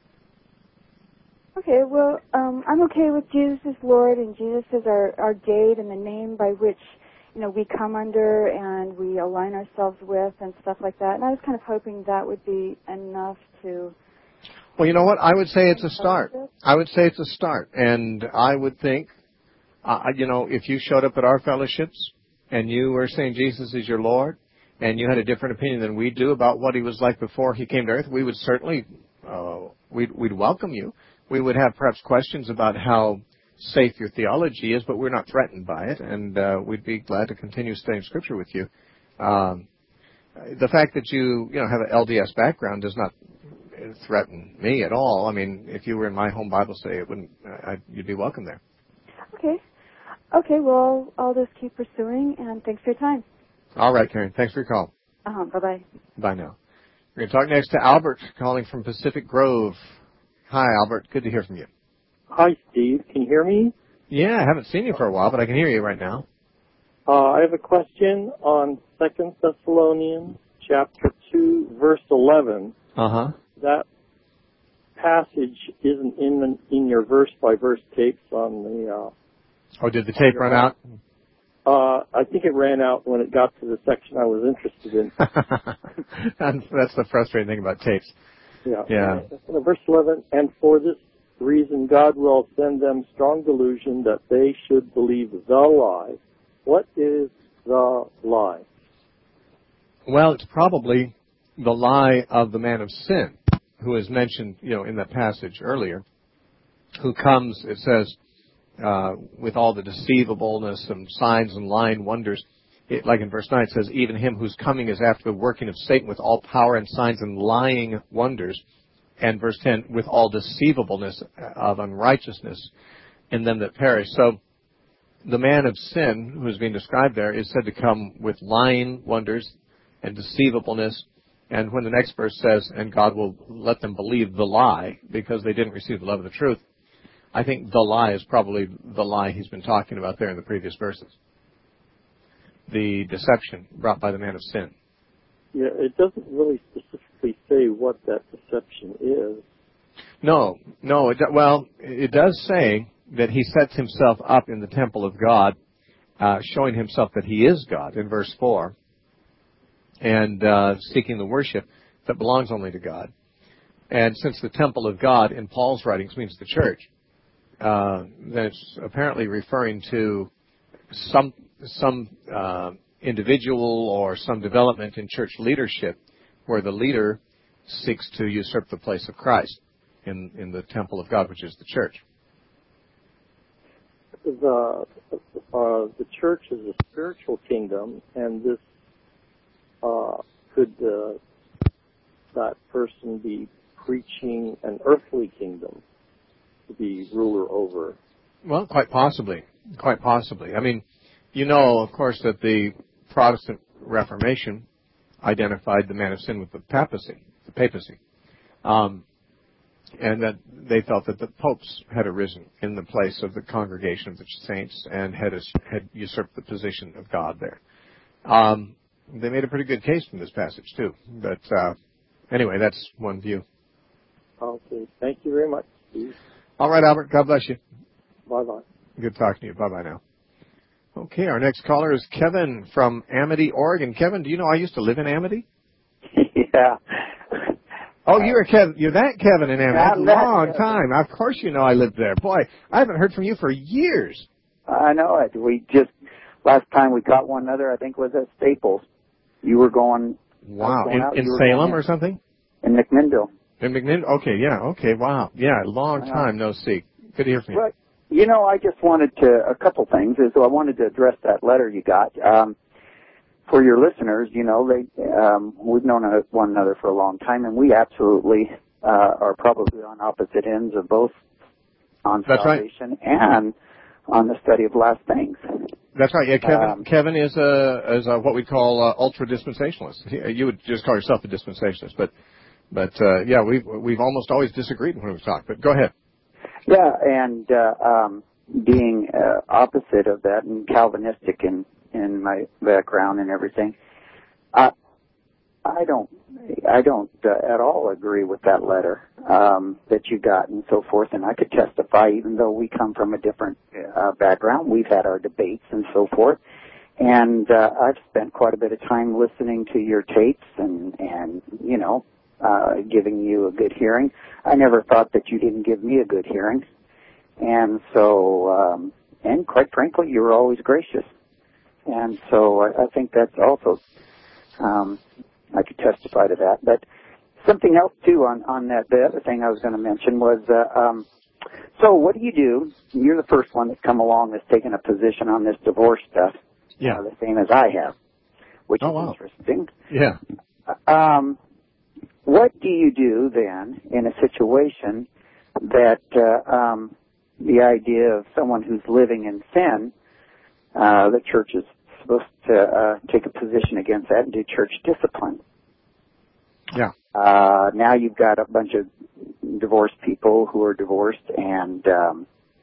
Okay, well, um, I'm okay with Jesus as Lord, and Jesus is our, our gate and the name by which, you know, we come under and we align ourselves with and stuff like that. And I was kind of hoping that would be enough to... Well, you know what? I would say it's a start. I would say it's a start. And I would think, uh, you know, if you showed up at our fellowships and you were saying Jesus is your Lord and you had a different opinion than we do about what he was like before he came to earth, we would certainly, uh, we'd, we'd welcome you. We would have perhaps questions about how safe your theology is, but we're not threatened by it, and uh, we'd be glad to continue studying Scripture with you. Um, the fact that you, you know, have an L D S background does not threaten me at all. I mean, if you were in my home Bible study, it wouldn't. I, you'd be welcome there. Okay. Okay. Well, I'll just keep pursuing, and thanks for your time. All right, Karen. Thanks for your call. Uh huh. Bye bye. Bye now. We're going to talk next to Albert, calling from Pacific Grove. Hi, Albert. Good to hear from you. Hi, Steve. Can you hear me? Yeah, I haven't seen you for a while, but I can hear you right now. Uh, I have a question on Second Thessalonians chapter two, verse eleven. Uh-huh. That passage isn't in the, in your verse-by-verse tapes on the... Uh, oh, did the tape run out? Uh, I think it ran out when it got to the section I was interested in. That's the frustrating thing about tapes. Yeah. Yeah. Uh, verse eleven, and for this reason God will send them strong delusion that they should believe the lie. What is the lie? Well, it's probably the lie of the man of sin, who is mentioned, you know, in that passage earlier, who comes, it says, uh, with all the deceivableness and signs and lying wonders. It, like in verse nine, it says, even him whose coming is after the working of Satan with all power and signs and lying wonders. And verse ten, with all deceivableness of unrighteousness in them that perish. So the man of sin, who is being described there, is said to come with lying wonders and deceivableness. And when the next verse says, and God will let them believe the lie because they didn't receive the love of the truth, I think the lie is probably the lie he's been talking about there in the previous verses. The deception brought by the man of sin. Yeah, it doesn't really specifically say what that deception is. No, no. It, well, it does say that he sets himself up in the temple of God, uh, showing himself that he is God in verse four, and uh, seeking the worship that belongs only to God. And since the temple of God in Paul's writings means the church, uh, then it's apparently referring to some some uh, individual or some development in church leadership where the leader seeks to usurp the place of Christ in, in the temple of God, which is the church. The, uh, the church is a spiritual kingdom, and this uh, could uh, that person be preaching an earthly kingdom to be ruler over? Well, quite possibly. Quite possibly. I mean, you know, of course, that the Protestant Reformation identified the man of sin with the papacy, the papacy, um, and that they felt that the popes had arisen in the place of the congregation of the saints and had, had usurped the position of God there. Um, they made a pretty good case from this passage, too. But uh, anyway, that's one view. Okay. Thank you very much, Steve. All right, Albert. God bless you. Bye-bye. Good talking to you. Bye-bye now. Okay, our next caller is Kevin from Amity, Oregon. Kevin, do you know I used to live in Amity? Yeah. Oh, you're Kevin. You're that Kevin in Amity. I'm A that long Kevin. time. Of course you know I lived there. Boy, I haven't heard from you for years. I know it. We just, last time we caught one another, I think was at Staples. You were going... Wow. Going In, out, in you were Salem going or something? In McMinnville. In McMinnville? Okay, yeah. Okay, wow. Yeah, long time no see. Good to hear from you. Right. You know, I just wanted to, a couple things, is I wanted to address that letter you got. Um, for your listeners, you know, they, um, we've known one another for a long time, and we absolutely uh, are probably on opposite ends of both on That's salvation right. and on the study of last things. That's right. Yeah, Kevin. Um, Kevin is a is a, what we call uh, ultra dispensationalist. He, you would just call yourself a dispensationalist, but but uh, yeah, we've we've almost always disagreed when we've talked. But go ahead. Yeah, and uh, um, being uh, opposite of that and Calvinistic in in my background and everything, I I don't I don't uh, at all agree with that letter um, that you got and so forth. And I could testify, even though we come from a different uh, background, we've had our debates and so forth. And uh, I've spent quite a bit of time listening to your tapes and and you know. Uh, giving you a good hearing. I never thought that you didn't give me a good hearing. And so, um, and quite frankly, you were always gracious. And so I, I think that's also, um, I could testify to that. But something else, too, on, on that, the other thing I was going to mention was, uh, um, so what do you do? You're the first one that's come along that's taken a position on this divorce stuff. Yeah. Uh, the same as I have, which oh, is wow. interesting. Yeah. Um, What do you do then in a situation that uh, um, the idea of someone who's living in sin, uh, the church is supposed to uh, take a position against that and do church discipline? Yeah. Uh, now you've got a bunch of divorced people who are divorced, and um,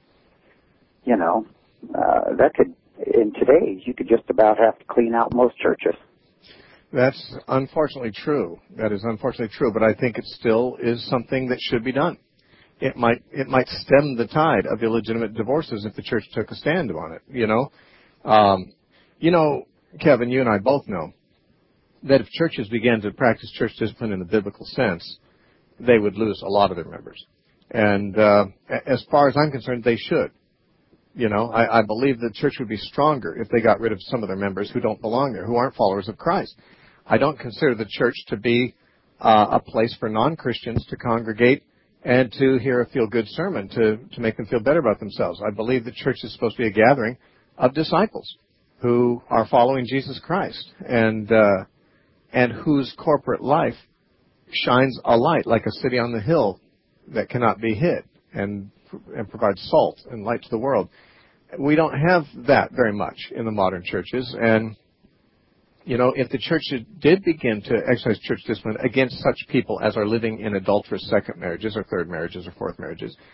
you know uh, that could, in today's, you could just about have to clean out most churches. That's unfortunately true. That is unfortunately true, but I think it still is something that should be done. It might it might stem the tide of illegitimate divorces if the church took a stand on it, you know. Um, you know, Kevin, you and I both know that if churches began to practice church discipline in the biblical sense, they would lose a lot of their members. And uh, as far as I'm concerned, they should. You know, I, I believe the church would be stronger if they got rid of some of their members who don't belong there, who aren't followers of Christ. I don't consider the church to be uh, a place for non-Christians to congregate and to hear a feel-good sermon to, to make them feel better about themselves. I believe the church is supposed to be a gathering of disciples who are following Jesus Christ and uh, and whose corporate life shines a light like a city on the hill that cannot be hid and and provides salt and light to the world. We don't have that very much in the modern churches, and you know, if the church did begin to exercise church discipline against such people as are living in adulterous second marriages or third marriages or fourth marriages,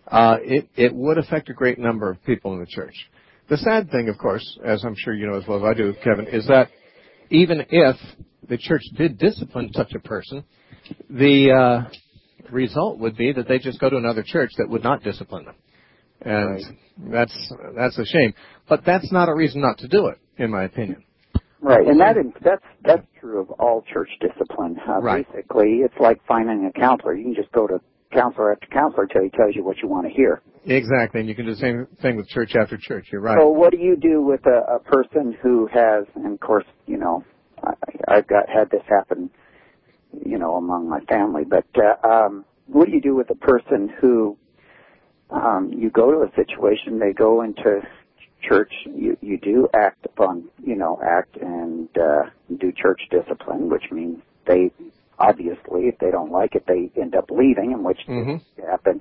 uh, it, it would affect a great number of people in the church. The sad thing, of course, as I'm sure you know as well as I do, Kevin, is that even if the church did discipline such a person, the uh, result would be that they just go to another church that would not discipline them. And right. that's that's a shame. But that's not a reason not to do it, in my opinion. Right, and that that's that's true of all church discipline. Uh, right. Basically, it's like finding a counselor. You can just go to counselor after counselor until he tells you what you want to hear. Exactly, and you can do the same thing with church after church. You're right. So what do you do with a, a person who has, and of course, you know, I, I've got had this happen, you know, among my family, but uh, um, what do you do with a person who um, you go to a situation, they go into church, you, you do act upon, you know, act and uh, do church discipline, which means they, obviously, if they don't like it, they end up leaving, in which mm-hmm. happen.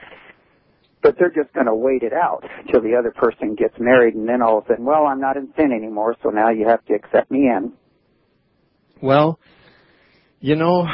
But they're just going to wait it out till the other person gets married, and then all of a sudden, well, I'm not in sin anymore, so now you have to accept me in. Well, you know,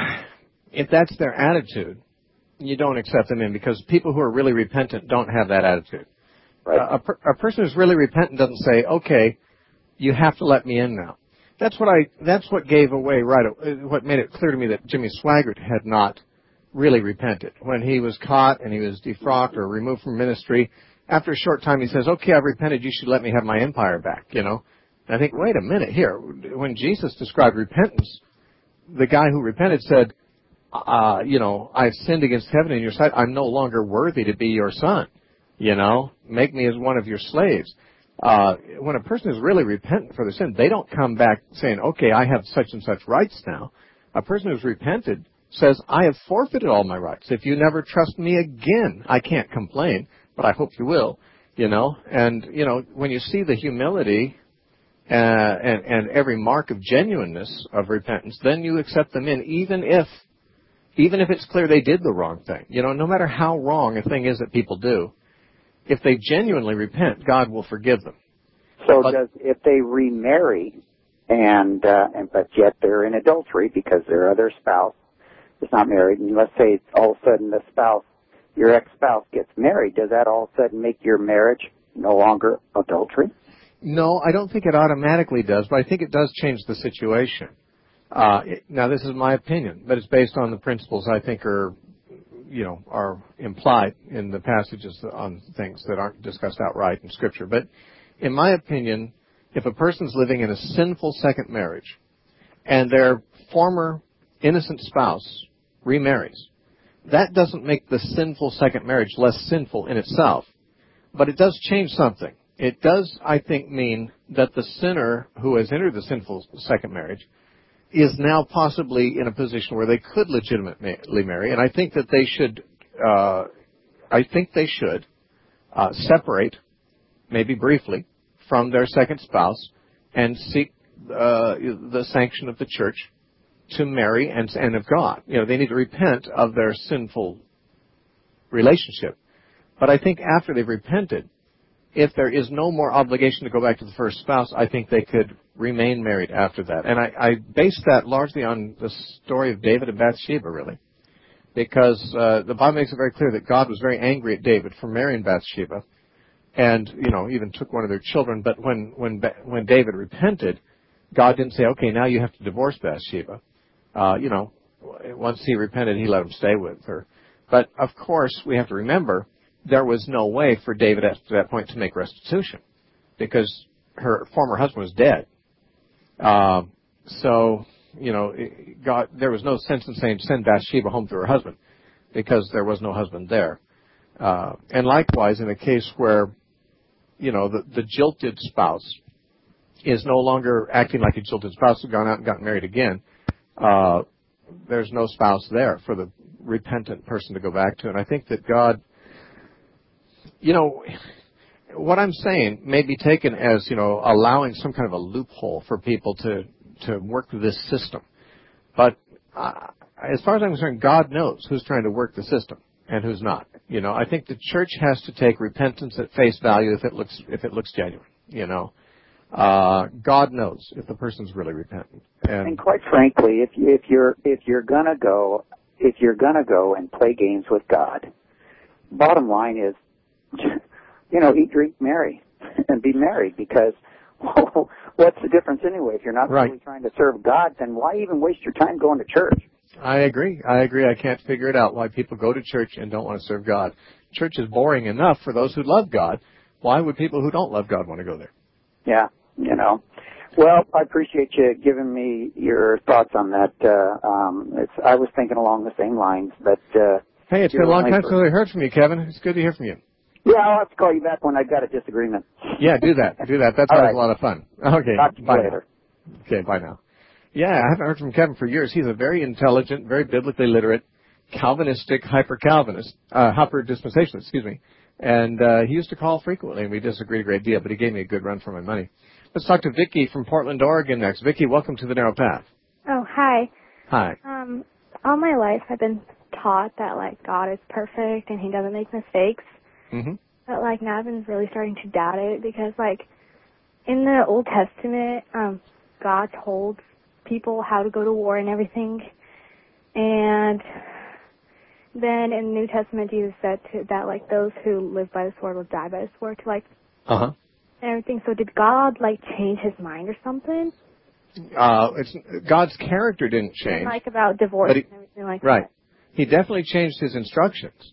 if that's their attitude, you don't accept them in, because people who are really repentant don't have that attitude. Right. Uh, a, per, a person who's really repentant doesn't say, okay, you have to let me in now. That's what I, that's what gave away right, what made it clear to me that Jimmy Swaggart had not really repented. When he was caught and he was defrocked or removed from ministry, after a short time he says, okay, I've repented, you should let me have my empire back, you know. And I think, wait a minute here. When Jesus described repentance, the guy who repented said, uh, you know, I've sinned against heaven and your sight. I'm no longer worthy to be your son. You know, make me as one of your slaves. Uh, when a person is really repentant for their sin, they don't come back saying, okay, I have such and such rights now. A person who's repented says, I have forfeited all my rights. If you never trust me again, I can't complain, but I hope you will, you know. And, you know, when you see the humility uh, and, and every mark of genuineness of repentance, then you accept them in, even if, even if it's clear they did the wrong thing. You know, no matter how wrong a thing is that people do, if they genuinely repent, God will forgive them. So but, does, if they remarry and, uh, and, but yet they're in adultery because their other spouse is not married, and let's say all of a sudden the spouse, your ex-spouse gets married, does that all of a sudden make your marriage no longer adultery? No, I don't think it automatically does, but I think it does change the situation. Uh, it, now, this is my opinion, but it's based on the principles I think are, you know, are implied in the passages on things that aren't discussed outright in Scripture. But in my opinion, if a person's living in a sinful second marriage and their former innocent spouse remarries, that doesn't make the sinful second marriage less sinful in itself, but it does change something. It does, I think, mean that the sinner who has entered the sinful second marriage is now possibly in a position where they could legitimately marry, and I think that they should, uh, I think they should uh, separate, maybe briefly, from their second spouse and seek uh, the sanction of the church to marry and, and of God. You know, they need to repent of their sinful relationship. But I think after they've repented, if there is no more obligation to go back to the first spouse, I think they could remain married after that. And I, I base that largely on the story of David and Bathsheba, really. Because uh, the Bible makes it very clear that God was very angry at David for marrying Bathsheba and, you know, even took one of their children. But when, when, when David repented, God didn't say, okay, now you have to divorce Bathsheba. Uh, you know, once he repented, he let him stay with her. But, of course, we have to remember there was no way for David at that point to make restitution because her former husband was dead. Uh, so, you know, God, there was no sense in saying send Bathsheba home to her husband because there was no husband there. Uh, and likewise, in a case where, you know, the, the jilted spouse is no longer acting like a jilted spouse who's gone out and gotten married again, uh, there's no spouse there for the repentant person to go back to. And I think that God, you know, what I'm saying may be taken as, you know, allowing some kind of a loophole for people to, to work this system. But uh, as far as I'm concerned, God knows who's trying to work the system and who's not. You know, I think the church has to take repentance at face value if it looks if it looks genuine. You know, uh, God knows if the person's really repentant. And, and quite frankly, if you, if you're if you're gonna go if you're gonna go and play games with God, bottom line is, you know, eat, drink, marry, and be married, because what's the difference anyway? If you're not right. really trying to serve God, then why even waste your time going to church? I agree. I agree. I can't figure it out why people go to church and don't want to serve God. Church is boring enough for those who love God. Why would people who don't love God want to go there? Yeah, you know. Well, I appreciate you giving me your thoughts on that. Uh, um, it's, I was thinking along the same lines, but... Uh, hey, it's been a long time since I heard from you, Kevin. It's good to hear from you. Yeah, I'll have to call you back when I've got a disagreement. Yeah, do that. Do that. That's always right. a lot of fun. Okay, Talk to you bye later. Now. Okay, bye now. Yeah, I haven't heard from Kevin for years. He's a very intelligent, very biblically literate, Calvinistic, hyper-Calvinist, uh, hyper-dispensationalist, excuse me. And uh, he used to call frequently, and we disagreed a great deal, but he gave me a good run for my money. Let's talk to Vicki from Portland, Oregon next. Vicki, welcome to the Narrow Path. Oh, hi. Hi. Um, all my life I've been taught that, like, God is perfect and he doesn't make mistakes. Mm-hmm. But, like, now I've been really starting to doubt it because, like, in the Old Testament, um, God told people how to go to war and everything. And then in the New Testament, Jesus said to, that, like, those who live by the sword will die by the sword, to, like, uh-huh. and everything. So did God, like, change his mind or something? Uh, it's, God's character didn't change. Like about divorce he, and everything like right. that. Right. He definitely changed his instructions.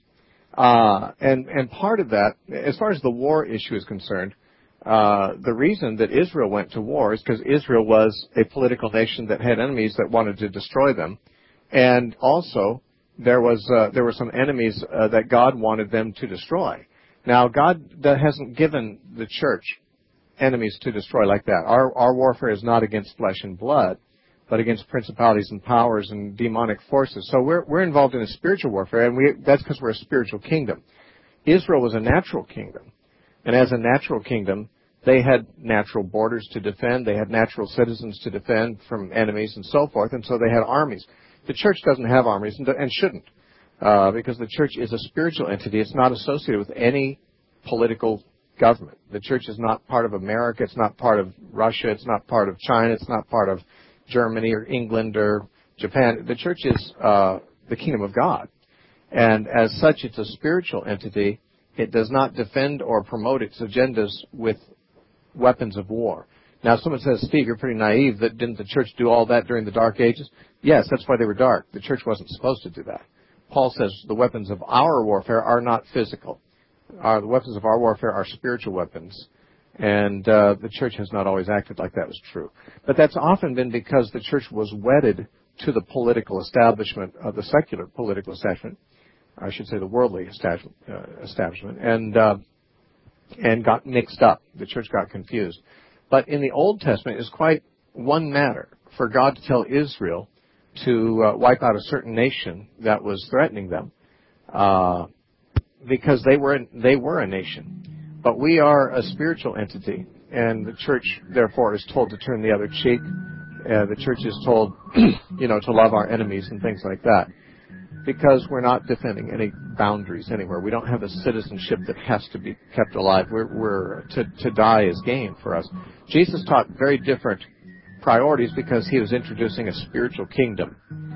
Uh, and, and part of that, as far as the war issue is concerned, uh, the reason that Israel went to war is because Israel was a political nation that had enemies that wanted to destroy them. And also, there was, uh, there were some enemies uh, that God wanted them to destroy. Now, God hasn't given the church enemies to destroy like that. Our, our warfare is not against flesh and blood, but against principalities and powers and demonic forces. So we're, we're involved in a spiritual warfare, and we, that's because we're a spiritual kingdom. Israel was a natural kingdom, and as a natural kingdom, they had natural borders to defend, they had natural citizens to defend from enemies and so forth, and so they had armies. The church doesn't have armies and, and shouldn't, uh, because the church is a spiritual entity. It's not associated with any political government. The church is not part of America, it's not part of Russia, it's not part of China, it's not part of Germany or England or Japan. The church is uh, the kingdom of God. And as such, it's a spiritual entity. It does not defend or promote its agendas with weapons of war. Now, someone says, Steve, you're pretty naive. That didn't the church do all that during the Dark Ages? Yes, that's why they were dark. The church wasn't supposed to do that. Paul says the weapons of our warfare are not physical. Our, the weapons of our warfare are spiritual weapons. And uh, the church has not always acted like that was true. But that's often been because the church was wedded to the political establishment, of the secular political establishment, I should say the worldly establishment, uh, establishment and uh, and got mixed up. The church got confused. But in the Old Testament, it's quite one matter for God to tell Israel to uh, wipe out a certain nation that was threatening them, uh, because they were they were a nation. But we are a spiritual entity, and the church, therefore, is told to turn the other cheek. Uh, the church is told, you know, to love our enemies and things like that, because we're not defending any boundaries anywhere. We don't have a citizenship that has to be kept alive. We're, we're to, to die is gain for us. Jesus taught very different priorities because he was introducing a spiritual kingdom.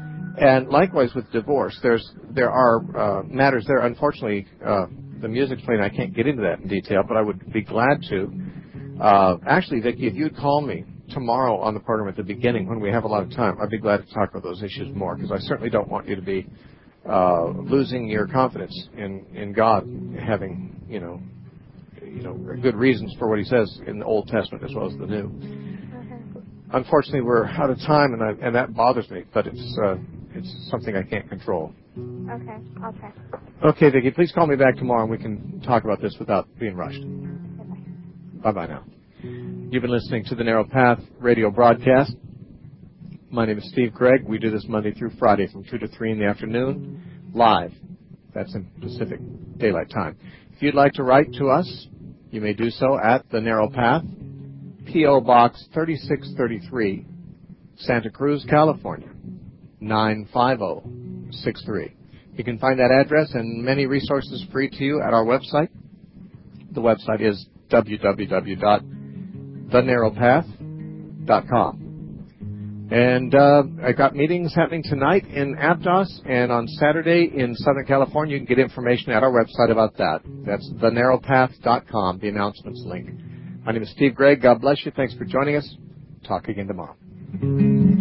And likewise with divorce, there's there are uh, matters there. Unfortunately, uh, the music's playing. I can't get into that in detail, but I would be glad to. Uh, actually, Vicki, if you'd call me tomorrow on the program at the beginning when we have a lot of time, I'd be glad to talk about those issues more, because I certainly don't want you to be uh, losing your confidence in, in God, having you know you know good reasons for what He says in the Old Testament as well as the New. Okay. Unfortunately, we're out of time, and I, and that bothers me, but it's uh, it's something I can't control. Okay, I'll try. Okay, Vicki, please call me back tomorrow and we can talk about this without being rushed. Bye-bye now. You've been listening to the Narrow Path radio broadcast. My name is Steve Gregg. We do this Monday through Friday from two to three in the afternoon, live. That's in Pacific Daylight Time. If you'd like to write to us, you may do so at the Narrow Path, P O Box thirty-six thirty-three, Santa Cruz, California, nine five zero six three. You can find that address and many resources free to you at our website. The website is w w w dot the narrow path dot com. And uh, I got meetings happening tonight in Aptos and on Saturday in Southern California. You can get information at our website about that. That's the narrow path dot com, the announcements link. My name is Steve Gregg. God bless you. Thanks for joining us. Talk again tomorrow.